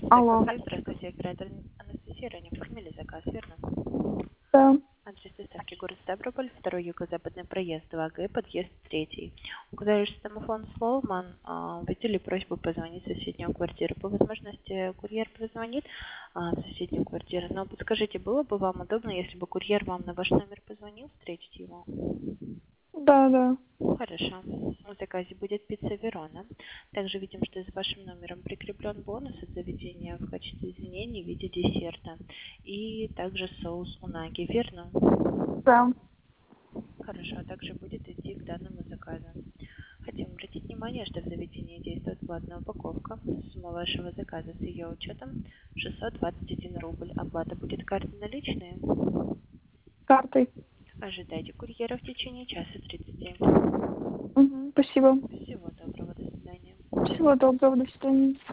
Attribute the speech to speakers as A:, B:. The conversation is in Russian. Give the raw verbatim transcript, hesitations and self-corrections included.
A: Алло.
B: ТКХ, здравствуйте, оператор Анастасия, ранее оформили заказ, верно?
A: Да.
B: Адрес доставки город Ставрополь, второй юго-западный проезд, два Г, подъезд третий. Указали, что домофон сломан, а, увидели просьбу позвонить в соседнюю квартиру. По возможности курьер позвонит а, в соседнюю квартиру, но подскажите, было бы вам удобно, если бы курьер вам на ваш номер позвонил, встретить его?
A: Да, да.
B: Хорошо. В заказе будет пицца Верона. Также видим, что за вашим номером прикреплен бонус от заведения в качестве извинений в виде десерта. И также соус унаги, верно?
A: Да.
B: Хорошо, а также будет идти к данному заказу. Хотим обратить внимание, что в заведении действует платная упаковка. Сумма вашего заказа с ее учетом шестьсот двадцать один рубль. Оплата будет картой наличные.
A: Картой.
B: Ожидайте курьера в течение часа тридцати.
A: Угу. Спасибо.
B: Всего доброго, до свидания.
A: Всего доброго. До свидания.